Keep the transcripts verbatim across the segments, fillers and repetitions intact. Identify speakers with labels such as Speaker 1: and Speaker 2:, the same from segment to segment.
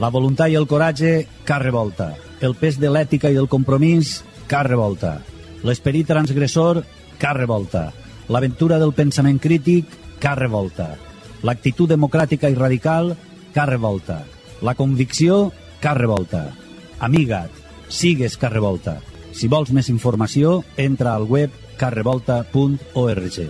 Speaker 1: La voluntat i el coratge, cap revolta. El pes de l'ètica i del compromís, cap revolta. L'esperit transgressor, cap revolta. L'aventura del pensament crític, cap revolta. L'actitud democràtica i radical, cap revolta. La convicció, cap revolta. Amiga't, sigues cap revolta. Si vols més informació, entra al web cap revolta punt org.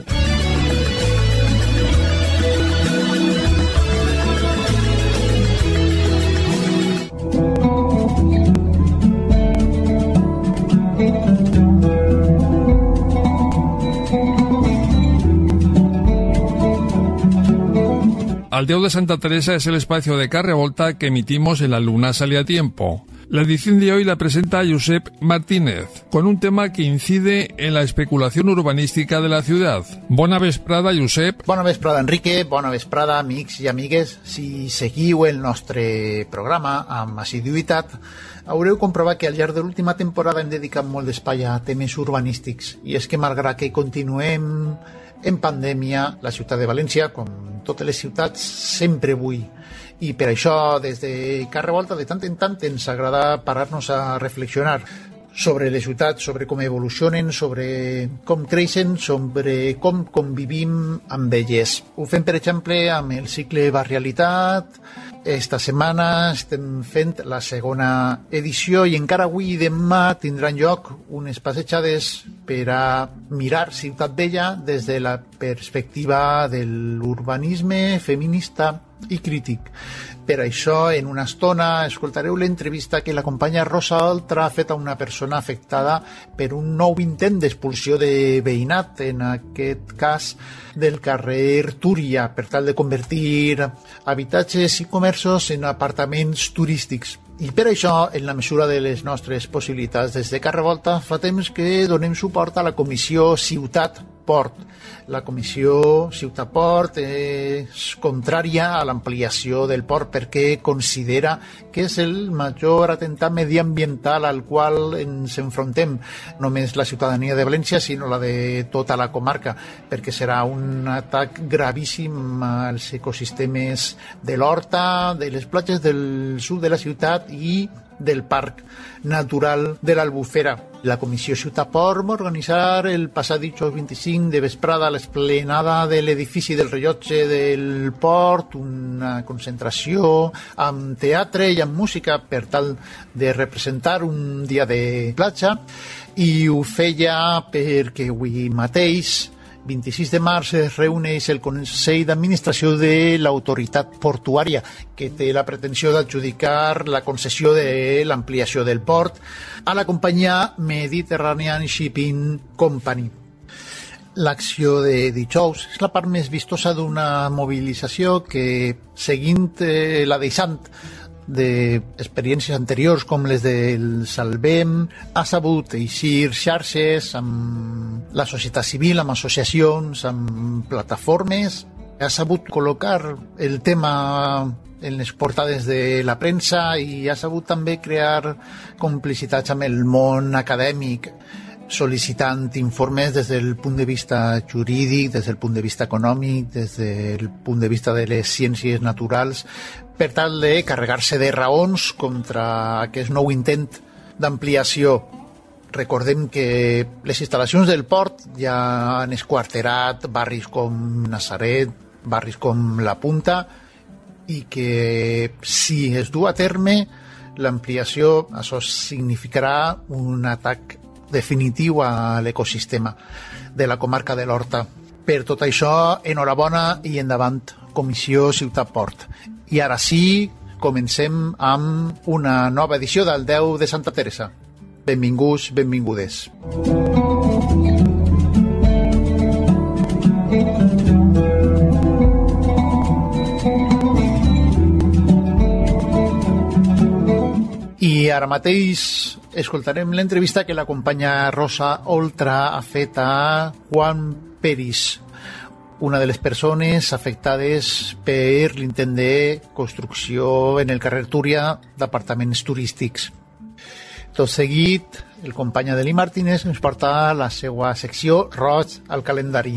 Speaker 2: Aldeo de Santa Teresa es el espacio de Cap Revolta que emitimos en La Luna Sale a Tiempo. La edición de hoy la presenta Josep Martínez, con un tema que incide en la especulación urbanística de la ciudad. Bona vesprada, Josep.
Speaker 3: Bona vesprada, Enrique. Bona vesprada, amics i amigues. Si seguiu el nostre programa amb assiduïtat, haureu comprovat que al llarg de l'última temporada hem dedicat molt d'espai a temes urbanístics. I és que malgrat que continuem en pandèmia, la ciutat de València, com totes les ciutats, sempre vull. I per això, des de Cap Revolta, de tant en tant, ens agrada parar-nos a reflexionar sobre les ciutats, sobre com evolucionen, sobre com creixen, sobre com convivim amb elles. Ho fem, per exemple, amb el cicle Barrialitat. Esta setmana estem fent la segona edició i encara avui i demà tindran lloc unes passejades per a mirar Ciutat Vella des de la perspectiva de l'urbanisme feminista i crític. Per això, en una estona, escoltareu l'entrevista que la companya Rosa Oltra ha fet a una persona afectada per un nou intent d'expulsió de veïnat, en aquest cas del carrer Túria, per tal de convertir habitatges i comerços en apartaments turístics. I per això, en la mesura de les nostres possibilitats, des de Cap Revolta, fa temps que donem suport a la comissió Ciutat Port. La comissió Ciutat Port és contrària a l'ampliació del port perquè considera que és el major atemptat mediambiental al qual ens enfrontem, no només la ciutadania de València, sinó la de tota la comarca, perquè serà un atac gravíssim als ecosistemes de l'Horta, de les platges del sud de la ciutat i del Parc Natural de l'Albufera. La Comissió Ciutat Port va organitzar el passat dijous vint-i-cinc de vesprada l'esplenada de l'edifici del rellotge del port, una concentració amb teatre i amb música per tal de representar un dia de platja, i ho feia perquè avui mateix, vint-i-sis de març, es reuneix el Consell d'Administració de l'Autoritat Portuària, que té la pretensió d'adjudicar la concessió de l'ampliació del port a la companyia Mediterranean Shipping Company. L'acció de dijous és la part més vistosa d'una mobilització que, seguint eh, la deixant d'experiències anteriors com les del Salvem, ha sabut eixir xarxes amb la societat civil, amb associacions, amb plataformes, ha sabut col·locar el tema en les portades de la premsa i ha sabut també crear complicitats amb el món acadèmic, sol·licitant informes des del punt de vista jurídic, des del punt de vista econòmic, des del punt de vista de les ciències naturals, per tal de carregar-se de raons contra aquest nou intent d'ampliació. Recordem que les instal·lacions del port ja han esquarterat barris com Nazaret, barris com La Punta, i que si es du a terme l'ampliació, això significarà un atac definitiu a l'ecosistema de la comarca de l'Horta. Per tot això, enhorabona i endavant, Comissió Ciutat Port. I ara sí, comencem amb una nova edició del Déu de Santa Teresa. Benvinguts, benvingudes. I ara mateix escoltarem l'entrevista que la companya Rosa Oltra ha fet a Juan Peris, una de les persones afectades per l'intent de construcció en el carrer Túria d'apartaments turístics. Tot seguit, el company Adelí Martínez ens porta la seva secció Roig al calendari.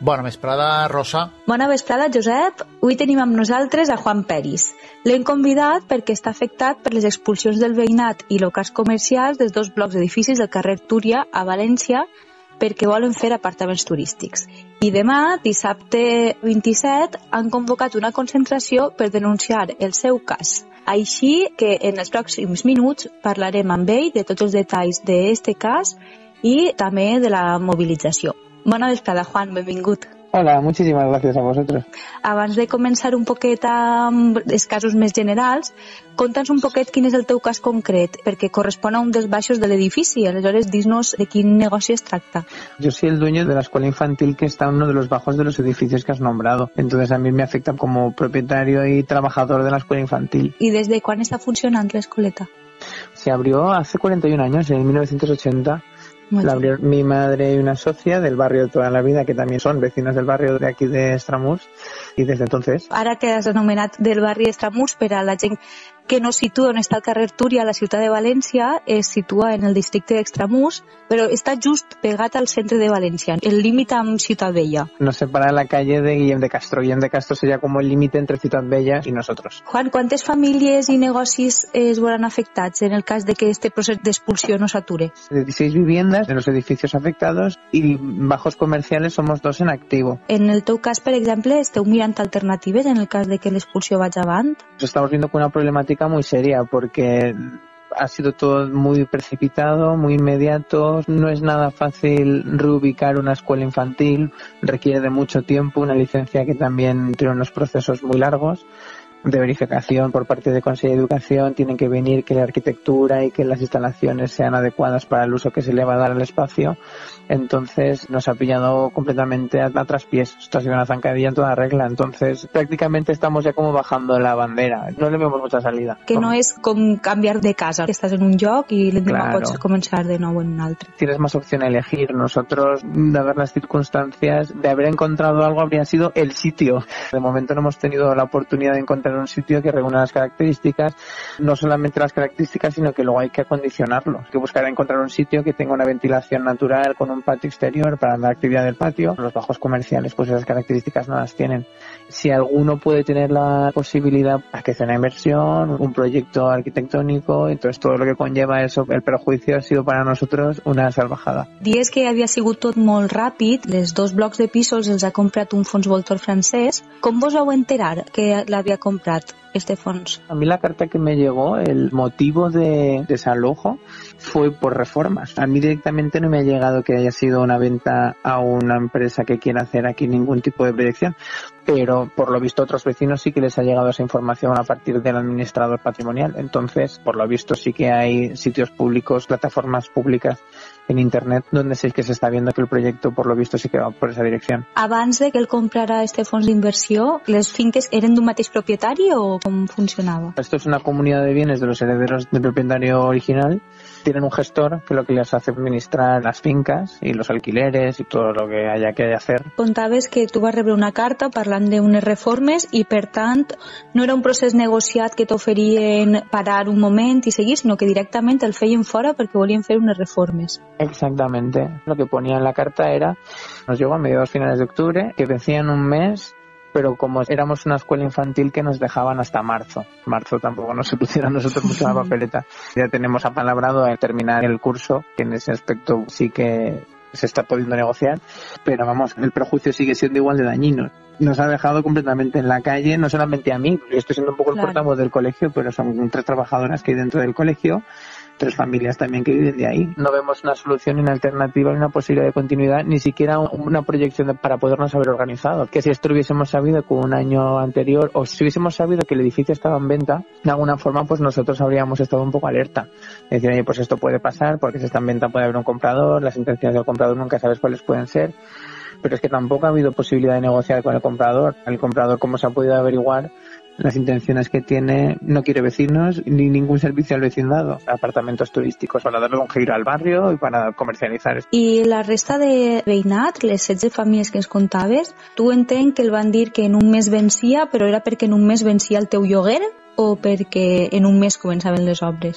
Speaker 3: Bona vesprada, Rosa.
Speaker 4: Bona vesprada, Josep. Avui tenim amb nosaltres a Juan Peris. L'hem convidat perquè està afectat per les expulsions del veïnat i locals comercials dels dos blocs d'edificis del carrer Túria a València perquè volen fer apartaments turístics. I demà, dissabte vint-i-set, han convocat una concentració per denunciar el seu cas. Així que en els pròxims minuts parlarem amb ell de tots els detalls d'aquest cas i també de la mobilització. Bona vesprada, Juan, benvingut.
Speaker 5: Hola, muchísimas gracias a vosotros.
Speaker 4: Abans de començar un poquet amb els casos més generals, conta'ns un poquet quin és el teu cas concret, perquè correspon a un dels baixos de l'edifici. Aleshores, dis-nos de quin negoci es tracta.
Speaker 5: Yo soy el dueño de la escuela infantil que está en uno de los bajos de los edificios que has nombrado. Entonces a mí me afecta como propietario y trabajador de la escuela infantil.
Speaker 4: I des de quan està funcionant l'escoleta?
Speaker 5: Se abrió hace cuarenta y un años, en mil novecientos ochenta. La abrió mi madre y una socia del barrio de toda la vida, que también son vecinos del barrio de aquí de Estramurs, y desde entonces...
Speaker 4: Ara que has anomenat del barri Estramurs, per a la gent que no situa on està el carrer Túria a la ciutat de València, es situa en el districte d'Extramurs, però està just pegat al centre de València, el límit amb Ciutat Vella.
Speaker 5: Nos separa la calle de Guillem de Castro. Guillem de Castro sería como el límite entre Ciutat Vella y nosotros.
Speaker 4: Juan, ¿cuántas famílies i negocis es veuran afectats en el cas de que este procés d'expulsió no s'ature?
Speaker 5: dieciséis viviendas de los edificios afectados y bajos comerciales somos dos en activo.
Speaker 4: En el teu cas, per exemple, esteu mirant alternatives en el cas de que l'expulsió vagi avant?
Speaker 5: Estamos viendo con una problemática muy seria porque ha sido todo muy precipitado, muy inmediato. No es nada fácil reubicar una escuela infantil, requiere de mucho tiempo, una licencia que también tiene unos procesos muy largos de verificación por parte de Consejo de Educación. Tienen que venir que la arquitectura y que las instalaciones sean adecuadas para el uso que se le va a dar al espacio. Entonces nos ha pillado completamente a, a traspiés. Esto ha sido una zancadilla en toda regla. Entonces prácticamente estamos ya como bajando la bandera. No le vemos mucha salida.
Speaker 4: Que no és com canviar de casa, que estàs en un lloc i l'endemà
Speaker 5: Claro.
Speaker 4: pots començar de nou en un altre.
Speaker 5: Tienes más opción a elegir. Nosotros, de ver las circunstancias, de haber encontrado algo, habría sido el sitio. De momento no hemos tenido la oportunidad de encontrar un sitio que reúna las características, no solamente las características, sino que luego hay que acondicionarlo. Hay que buscar encontrar un sitio que tenga una ventilación natural con un patio exterior para la actividad del patio. Los bajos comerciales, pues esas características no las tienen. Si alguno puede tener la posibilidad, hay que hacer una inversión, un proyecto arquitectónico, entonces todo lo que conlleva eso, el perjuicio ha sido para nosotros una salvajada.
Speaker 4: Dies que havia sigut tot molt ràpid, les dos blocs de pisos els ha comprat un fons voltor francès. Com vos vau enterar que l'havia comprat este fons?
Speaker 5: A mí la carta que me llegó, el motivo de desalojo fue por reformas. A mí directamente no me ha llegado que haya sido una venta a una empresa que quiera hacer aquí ningún tipo de proyección, pero por lo visto a otros vecinos sí que les ha llegado esa información a partir del administrador patrimonial. Entonces, por lo visto sí que hay sitios públicos, plataformas públicas en internet donde sí que se está viendo que el proyecto por lo visto sí que va por esa dirección.
Speaker 4: Abans de que el comprara este fons d'inversió, les finques eren d'un mateix propietari o com funcionava?
Speaker 5: Esto es una comunidad de bienes de los herederos del propietario original. Tienen un gestor que lo que les hace administrar las fincas y los alquileres y todo lo que haya que hacer.
Speaker 4: Contaves que tu vas rebre una carta parlant d'unes reformes i, per tant, no era un procés negociat que t'oferien parar un moment i seguir, sinó que directament el feien fora perquè volien fer unes reformes.
Speaker 5: Exactamente. Lo que ponía en la carta era, nos llegó a mediados finales de octubre, que vencían un mes, pero como éramos una escuela infantil que nos dejaban hasta marzo. Marzo tampoco nos pusiera a nosotros mucho la papeleta. Ya tenemos apalabrado en terminar el curso, que en ese aspecto sí que se está pudiendo negociar, pero vamos, el perjuicio sigue siendo igual de dañino. Nos ha dejado completamente en la calle, no solamente a mí, yo estoy siendo un poco el
Speaker 4: Claro.
Speaker 5: portavoz del colegio, pero son tres trabajadoras que hay dentro del colegio, tres familias también que viven de ahí. No vemos una solución, ni una alternativa, ni una posibilidad de continuidad, ni siquiera una proyección de- para podernos haber organizado. Que si esto lo hubiésemos sabido con un año anterior, o si hubiésemos sabido que el edificio estaba en venta, de alguna forma pues nosotros habríamos estado un poco alerta. Decir, oye, pues esto puede pasar, porque si está en venta puede haber un comprador, las intenciones del comprador nunca sabes cuáles pueden ser, pero es que tampoco ha habido posibilidad de negociar con el comprador. El comprador, como se ha podido averiguar, las intenciones que tiene, no quiere vecinos ni ningún servicio al vecindado. Apartamentos turísticos para darle un giro al barrio y para comercializar.
Speaker 4: I la resta de veïnat, les setze famílies que ens contaves, tu entenc que el van dir que en un mes vencia, però era perquè en un mes vencia el teu lloguer o perquè en un mes començaven les obres?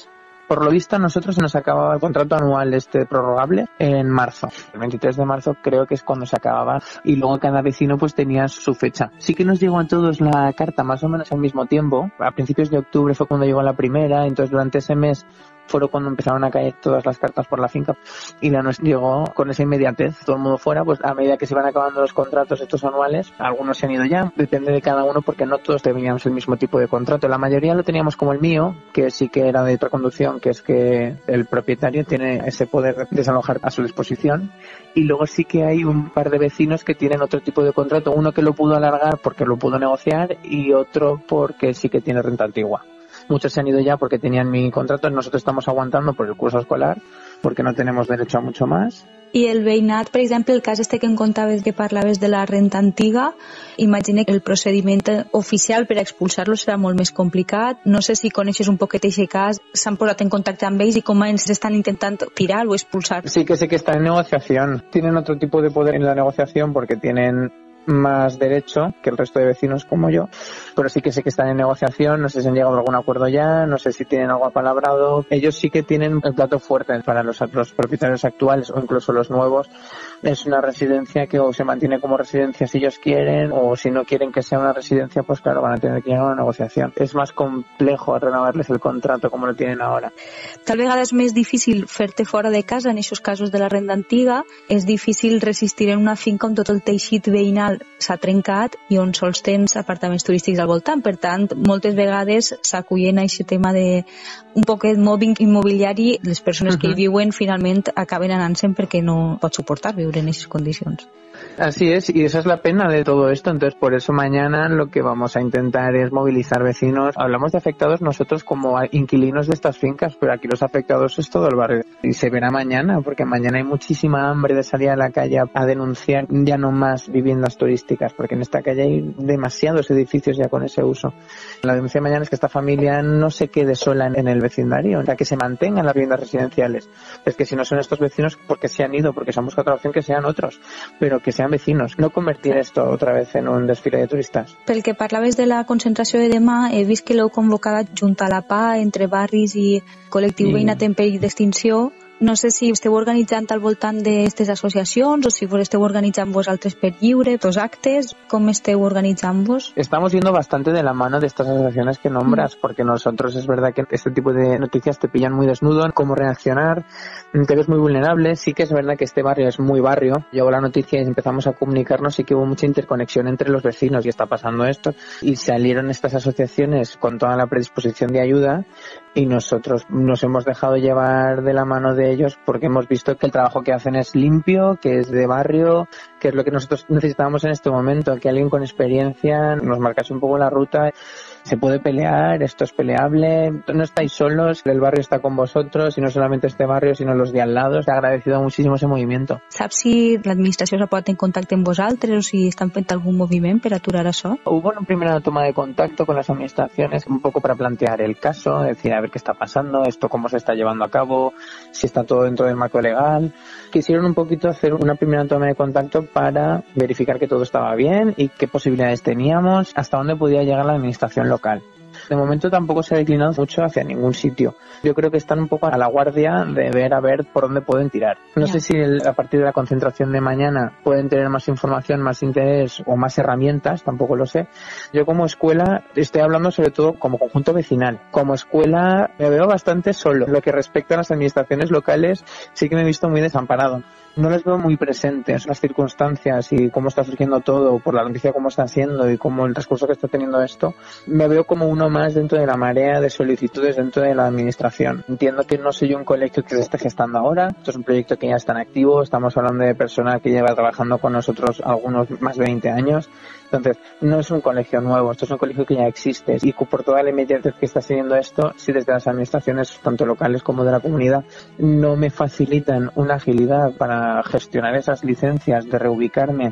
Speaker 5: Por lo visto, a nosotros se nos acababa el contrato anual este prorrogable en marzo. El veintitrés de marzo creo que es cuando se acababa y luego cada vecino pues tenía su fecha. Sí que nos llegó a todos la carta más o menos al mismo tiempo. A principios de octubre fue cuando llegó la primera, entonces durante ese mes fue cuando empezaron a caer todas las cartas por la finca y la nos llegó con esa inmediatez, todo el mundo fuera, pues a medida que se iban acabando los contratos estos anuales, algunos se han ido ya, depende de cada uno porque no todos teníamos el mismo tipo de contrato, la mayoría lo teníamos como el mío, que sí que era de otra conducción, que es que el propietario tiene ese poder de desalojar a su disposición, y luego sí que hay un par de vecinos que tienen otro tipo de contrato, uno que lo pudo alargar porque lo pudo negociar y otro porque sí que tiene renta antigua. Muchos se han ido ya porque tenían mi contrato, nosotros estamos aguantando por el curso escolar porque no tenemos derecho a mucho más.
Speaker 4: I el veïnat, per exemple, el cas este que em contaves que parlaves de la renta antiga, imagina que el procediment oficial per a expulsar-lo serà molt més complicat. No sé si coneixes un poquet aquest cas, s'han posat en contacte amb ells i com ens estan intentant tirar o expulsar.
Speaker 5: Sí que sé que están en negociación. Tienen otro tipo de poder en la negociación porque tienen más derecho que el resto de vecinos como yo, pero sí que sé que están en negociación, no sé si han llegado a algún acuerdo ya, no sé si tienen algo apalabrado. Ellos sí que tienen el plato fuerte para los, los propietarios actuales o incluso los nuevos. Es una residencia que o se mantiene como residencia si ellos quieren, o si no quieren que sea una residencia, pues claro, van a tener que llegar a una negociación. Es más complejo renovarles el contrato como lo tienen ahora.
Speaker 4: Tal vegada és més difícil fer-te fora de casa en aquests casos de la renda antiga, és difícil resistir en una finca on tot el teixit veïnal s'ha trencat i on sols tens apartaments turístics al voltant. Per tant, moltes vegades s'acullen a aquest tema de un poquet mobbing immobiliari. Les persones uh-huh. que hi viuen finalment acaben anant-se'n perquè no pot suportar viure en aquestes condicions.
Speaker 5: Así es, y esa es la pena de todo esto. Entonces, por eso mañana lo que vamos a intentar es movilizar vecinos. Hablamos de afectados nosotros como inquilinos de estas fincas, pero aquí los afectados es todo el barrio. Y se verá mañana, porque mañana hay muchísima hambre de salir a la calle a denunciar ya no más viviendas turísticas, porque en esta calle hay demasiados edificios ya con ese uso. La denuncia de mañana es que esta familia no se quede sola en el vecindario, o sea, que se mantengan las viviendas residenciales. Es que si no son estos vecinos, porque se han ido, porque se han buscado otra opción, que sean otros, pero que sean vecinos, no convertir esto otra vez en un desfile de turistas.
Speaker 4: Pel que parlaves de la concentració de demà, he vist que l'heu convocada junt a la P A, entre barris i col·lectiu sí. veïnat en perill d'extinció. No sé si esteu organitzant al voltant d'aquestes associacions o si vos esteu organitzant vosaltres per lliure, dos actes, com esteu organitzant-vos?
Speaker 5: Estamos yendo bastante de la mano de estas asociaciones que nombras, mm. porque nosotros es verdad que este tipo de noticias te pillan muy desnudo, cómo reaccionar, te ves muy vulnerable. Sí que es verdad que este barrio es muy barrio. Llegó la noticia y empezamos a comunicarnos y que hubo mucha interconexión entre los vecinos y está pasando esto. Y salieron estas asociaciones con toda la predisposición de ayuda y nosotros nos hemos dejado llevar de la mano de ellos porque hemos visto que el trabajo que hacen es limpio, que es de barrio, que es lo que nosotros necesitábamos en este momento, que alguien con experiencia nos marcase un poco la ruta. Se puede pelear, esto es peleable, no estáis solos, el barrio está con vosotros y no solamente este barrio sino los de al lado. Se ha agradecido muchísimo ese movimiento.
Speaker 4: Saps si l'administració s'ha posat en contacte amb vosaltres o si estan fent algún moviment per aturar això?
Speaker 5: Hubo una primera toma de contacto con las administraciones un poco para plantear el caso, decir a ver qué está pasando, esto cómo se está llevando a cabo, si está todo dentro del marco legal. Quisieron un poquito hacer una primera toma de contacto para verificar que todo estaba bien y qué posibilidades teníamos, hasta dónde podía llegar la administración local. De momento tampoco se ha declinado mucho hacia ningún sitio. Yo creo que están un poco a la guardia de ver a ver por dónde pueden tirar. No yeah. sé si el, a partir de la concentración de mañana pueden tener más información, más interés o más herramientas, tampoco lo sé. Yo como escuela estoy hablando sobre todo como conjunto vecinal. Como escuela me veo bastante solo. Lo que respecta a las administraciones locales sí que me he visto muy desamparado. No les veo muy presentes las circunstancias y cómo está surgiendo todo, por la noticia cómo está siendo y cómo el transcurso que está teniendo esto. Me veo como uno más dentro de la marea de solicitudes dentro de la administración. Entiendo que no soy un colegio que se esté gestando ahora. Esto es un proyecto que ya está en activo. Estamos hablando de personal que lleva trabajando con nosotros algunos más de veinte años. Entonces, no es un colegio nuevo, esto es un colegio que ya existe y por toda la inmediatez que está siguiendo esto, si desde las administraciones, tanto locales como de la comunidad, no me facilitan una agilidad para gestionar esas licencias de reubicarme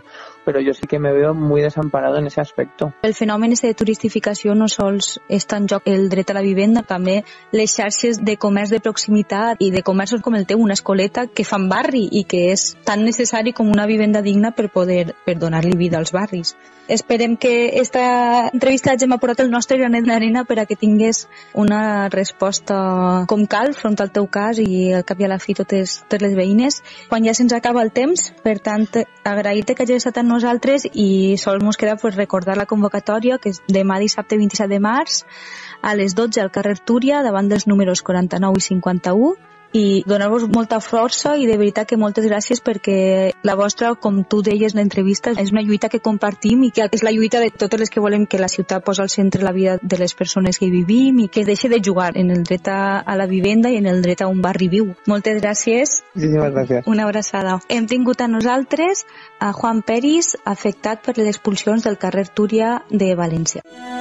Speaker 5: pero yo sí que me veo muy desamparado en ese aspecto.
Speaker 4: El fenomen de turistificació no sols està en joc el dret a la vivenda, també les xarxes de comerç de proximitat i de comerços com el teu, una escoleta, que fan barri i que és tan necessari com una vivenda digna per poder per donar-li vida als barris. Esperem que esta entrevista hagin aportat el nostre granet d'arena per a que tingués una resposta com cal front al teu cas i al cap i a la fi totes, totes les veïnes. Quan ja se'ns acaba el temps, per tant, agrair-te que hagis estat amb nosaltres i sols mos queda pues, recordar la convocatòria, que és demà dissabte vint-i-set de març a les dotze al carrer Túria, davant dels números quaranta-nou i cinquanta-u, i donar-vos molta força i de veritat que moltes gràcies perquè la vostra, com tu deies en l'entrevista, és una lluita que compartim i que és la lluita de totes les que volem que la ciutat posi al centre la vida de les persones que hi vivim i que es deixi de jugar en el dret a, a la vivenda i en el dret a un barri viu. Moltes gràcies.
Speaker 5: Moltíssimes gràcies.
Speaker 4: Una abraçada. Hem tingut a nosaltres a Juan Peris, afectat per les expulsions del carrer Túria de València.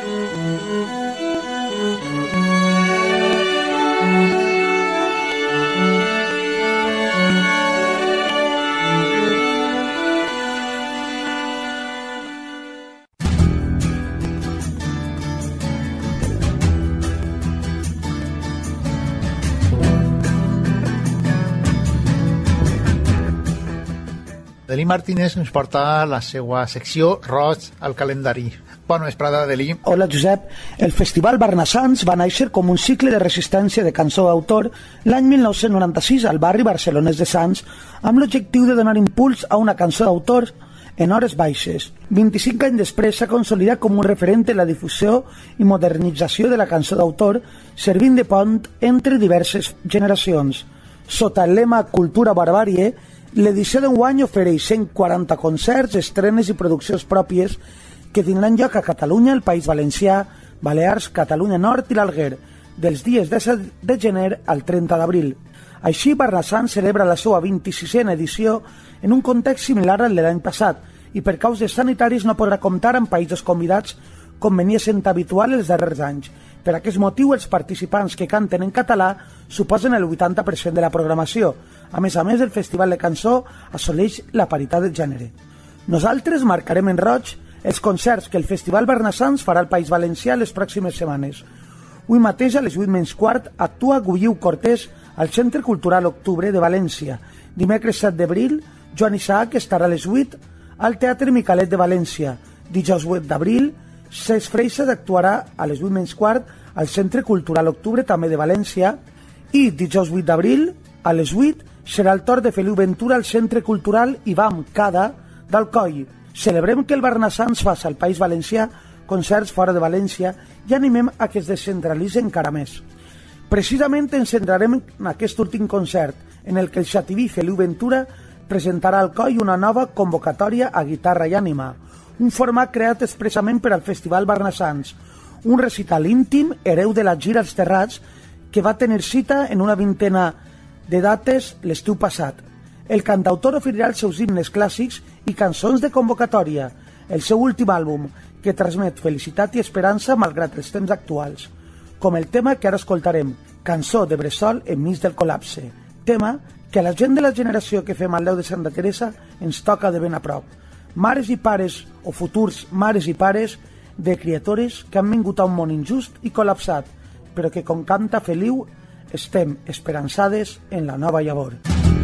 Speaker 3: Delí Martínez ens porta la seva secció Roig al calendari. Bona vesprada, Delí.
Speaker 6: Hola, Josep. El Festival Barnassans va néixer com un cicle de resistència de cançó d'autor l'any mil nou-cents noranta-sis al barri barcelonès de Sants amb l'objectiu de donar impuls a una cançó d'autor en hores baixes. vint-i-cinc anys després s'ha consolidat com un referent en la difusió i modernització de la cançó d'autor, servint de pont entre diverses generacions. Sota el lema Cultura Barbàrie, l'edició d'enguany ofereix cent quaranta concerts, estrenes i produccions pròpies que tindran lloc a Catalunya, el País Valencià, Balears, Catalunya Nord i l'Alguer, dels dies disset de gener al trenta d'abril. Així, Barnassans celebra la seva vint-i-sisena edició en un context similar al de l'any passat i per causes sanitaris no podrà comptar amb països convidats com venia sent habitual els darrers anys. Per aquest motiu, els participants que canten en català suposen el vuitanta per cent de la programació. A més a més, el Festival de Cançó assoleix la paritat de gènere. Nosaltres marcarem en roig els concerts que el Festival Barnassans farà al País Valencià les pròximes setmanes. Avui mateix a les vuit menys quart actua Guiu Cortés al Centre Cultural Octubre de València. Dimecres set d'abril, Joan Isaac estarà a les vuit al Teatre Micalet de València. Dijous vuit d'abril, Cesc Freixas actuarà a les vuit menys quart al Centre Cultural Octubre, també de València, i dijous vuit d'abril, a les vuit, serà el torn de Feliu Ventura al Centre Cultural Ivam Cada d'Alcoi. Celebrem que el Barnassans faci al País Valencià concerts fora de València i animem a que es descentralitzi encara més. Precisament ens centrarem en aquest últim concert, en el que el xativí Feliu Ventura presentarà al Alcoi una nova convocatòria a guitarra i ànima, un format creat expressament per al Festival Barnassans, un recital íntim, hereu de la gira als Terrats, que va tenir cita en una vintena de dates l'estiu passat. El cantautor oferirà els seus himnes clàssics i cançons de convocatòria, el seu últim àlbum, que transmet felicitat i esperança malgrat els temps actuals, com el tema que ara escoltarem, Cançó de Bressol enmig del col·lapse, tema que a la gent de la generació que fem al Deu de Santa Teresa ens toca de ben a prop. Mares i pares, o futurs mares i pares, de criatures que han vingut a un món injust i col·lapsat, però que, com canta Feliu, estem esperançades en la nova llavor.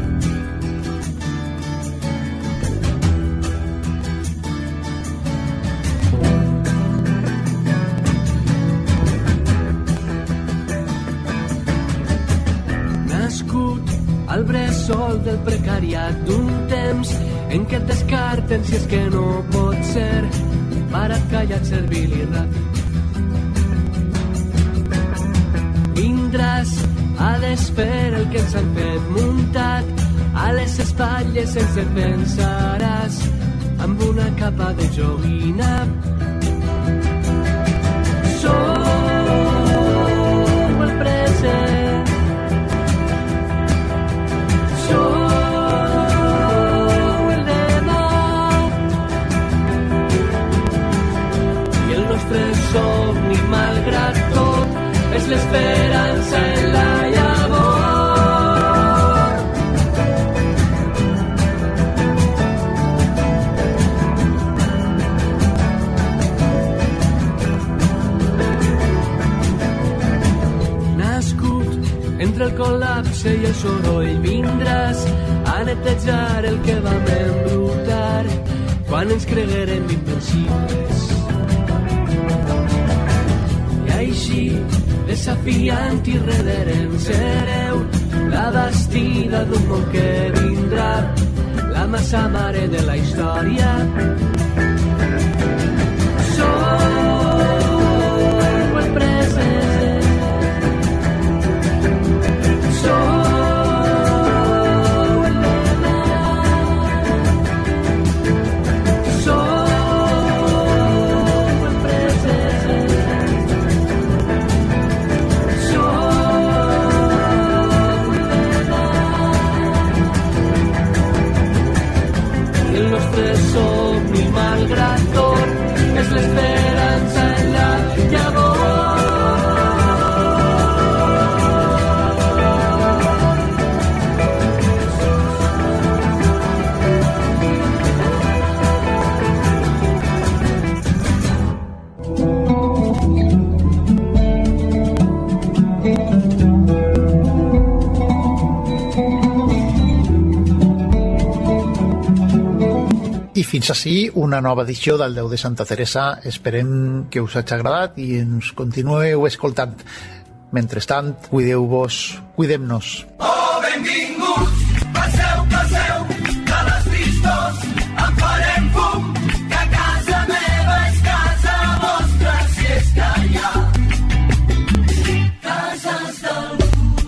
Speaker 7: Nascut al bressol del precariat d'un temps en què et descarten si és que no pot ser, barat, callat, servil i ràpid. Vindràs a desfer el que ens han fet muntat a les espatlles, sense pensaràs amb una capa de joguina. Som el present, som el demà, i el nostre somni, malgrat tot, és l'esperança en la llavor. col·lapse i el soroll vindràs a netejar el que vam embrutar quan ens creguérem invencibles. I així, desafiant i reverent, sereu la bastida d'un món que vindrà, la massa mare de la història. Sou el present, sou el demà, sou el present, sou el demà. El nostre somni, malgrat tot, és l'esperança en la llavor.
Speaker 3: I fins ací una nova edició del Déu de Santa Teresa. Esperem que us hagi agradat i ens continueu escoltant. Mentrestant, cuideu-vos, cuidem-nos.
Speaker 8: Oh, benvinguts, passeu, passeu, de les tristors en farem fum, que a casa meva és casa vostra, si és que hi ha cases d'algú.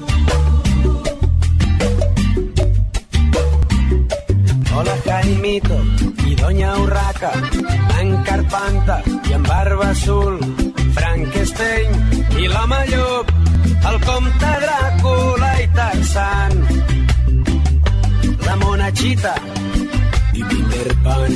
Speaker 9: Hola, Jaimito i Doña Urraca, en Carpanta i en Barba Azul, Frankenstein i l'home llop, el comte Dràcula i Tarzan, la monachita i Peter Pan.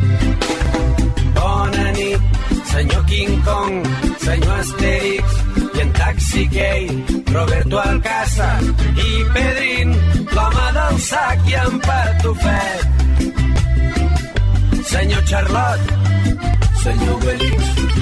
Speaker 9: Bona nit, senyor King Kong, senyor Asterix i en Taxi Gay, Roberto Alcázar i Pedrín, l'home del sac i en Patufet, senyor Charlot, senyor Belix,